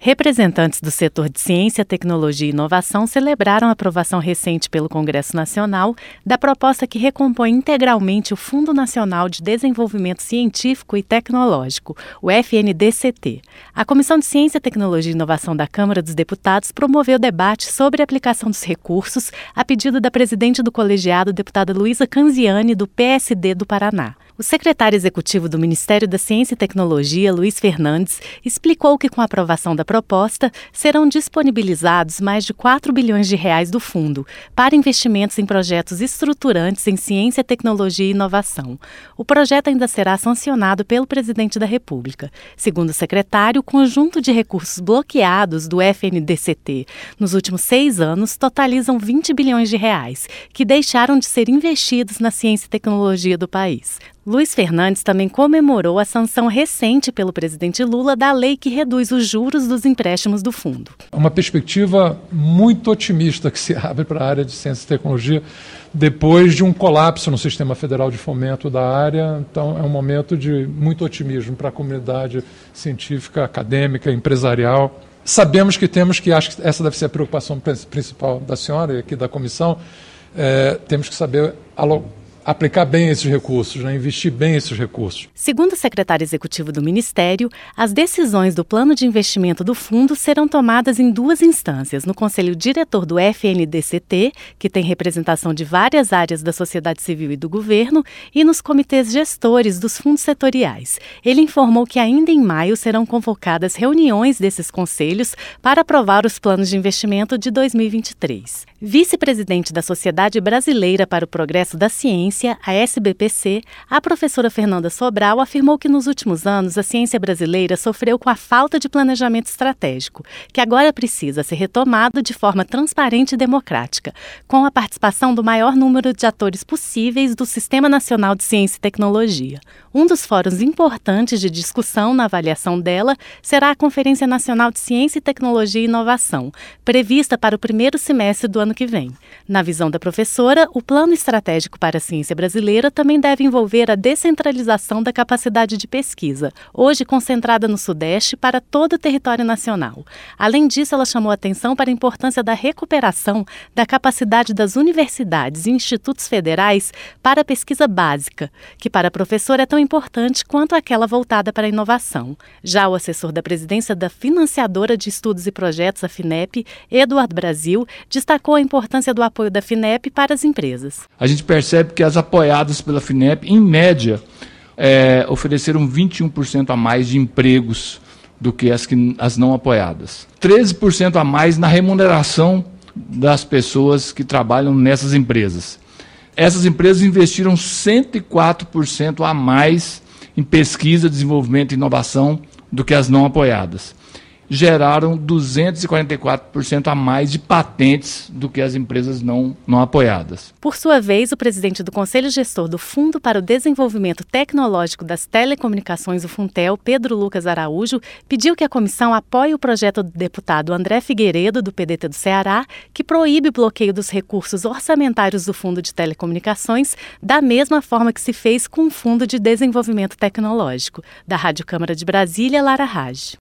Representantes do setor de ciência, tecnologia e inovação celebraram a aprovação recente pelo Congresso Nacional da proposta que recompõe integralmente o Fundo Nacional de Desenvolvimento Científico e Tecnológico, o FNDCT. A Comissão de Ciência, Tecnologia e Inovação da Câmara dos Deputados promoveu debate sobre a aplicação dos recursos a pedido da presidente do colegiado, deputada Luísa Canziani, do PSD do Paraná. O secretário executivo do Ministério da Ciência e Tecnologia, Luiz Fernandes, explicou que com a aprovação da proposta serão disponibilizados mais de 4 bilhões de reais do fundo para investimentos em projetos estruturantes em ciência, tecnologia e inovação. O projeto ainda será sancionado pelo presidente da República. Segundo o secretário, o conjunto de recursos bloqueados do FNDCT nos últimos 6 anos totalizam 20 bilhões de reais, que deixaram de ser investidos na ciência e tecnologia do país. Luiz Fernandes também comemorou a sanção recente pelo presidente Lula da lei que reduz os juros dos empréstimos do fundo. É uma perspectiva muito otimista que se abre para a área de ciência e tecnologia depois de um colapso no sistema federal de fomento da área. Então é um momento de muito otimismo para a comunidade científica, acadêmica, empresarial. Sabemos que acho que essa deve ser a preocupação principal da senhora e aqui da comissão, temos que saber aplicar bem esses recursos, investir bem esses recursos. Segundo o secretário executivo do Ministério, as decisões do plano de investimento do fundo serão tomadas em 2 instâncias, no Conselho Diretor do FNDCT, que tem representação de várias áreas da sociedade civil e do governo, e nos comitês gestores dos fundos setoriais. Ele informou que ainda em maio serão convocadas reuniões desses conselhos para aprovar os planos de investimento de 2023. Vice-presidente da Sociedade Brasileira para o Progresso da Ciência, a SBPC, a professora Fernanda Sobral afirmou que nos últimos anos a ciência brasileira sofreu com a falta de planejamento estratégico, que agora precisa ser retomado de forma transparente e democrática, com a participação do maior número de atores possíveis do Sistema Nacional de Ciência e Tecnologia. Um dos fóruns importantes de discussão na avaliação dela será a Conferência Nacional de Ciência e Tecnologia e Inovação, prevista para o primeiro semestre do ano que vem. Na visão da professora, o Plano Estratégico para a Ciência Brasileira também deve envolver a descentralização da capacidade de pesquisa, hoje concentrada no Sudeste, para todo o território nacional. Além disso, ela chamou atenção para a importância da recuperação da capacidade das universidades e institutos federais para a pesquisa básica, que para a professora é tão importante quanto aquela voltada para a inovação. Já o assessor da presidência da financiadora de estudos e projetos, a FINEP, Eduardo Brasil, destacou a importância do apoio da FINEP para as empresas. A gente percebe que as apoiadas pela FINEP, em média, ofereceram 21% a mais de empregos do que as não apoiadas. 13% a mais na remuneração das pessoas que trabalham nessas empresas. Essas empresas investiram 104% a mais em pesquisa, desenvolvimento e inovação do que as não apoiadas. Geraram 244% a mais de patentes do que as empresas não apoiadas. Por sua vez, o presidente do Conselho Gestor do Fundo para o Desenvolvimento Tecnológico das Telecomunicações, o Funtel, Pedro Lucas Araújo, pediu que a comissão apoie o projeto do deputado André Figueiredo, do PDT do Ceará, que proíbe o bloqueio dos recursos orçamentários do Fundo de Telecomunicações, da mesma forma que se fez com o Fundo de Desenvolvimento Tecnológico. Da Rádio Câmara de Brasília, Lara Raj.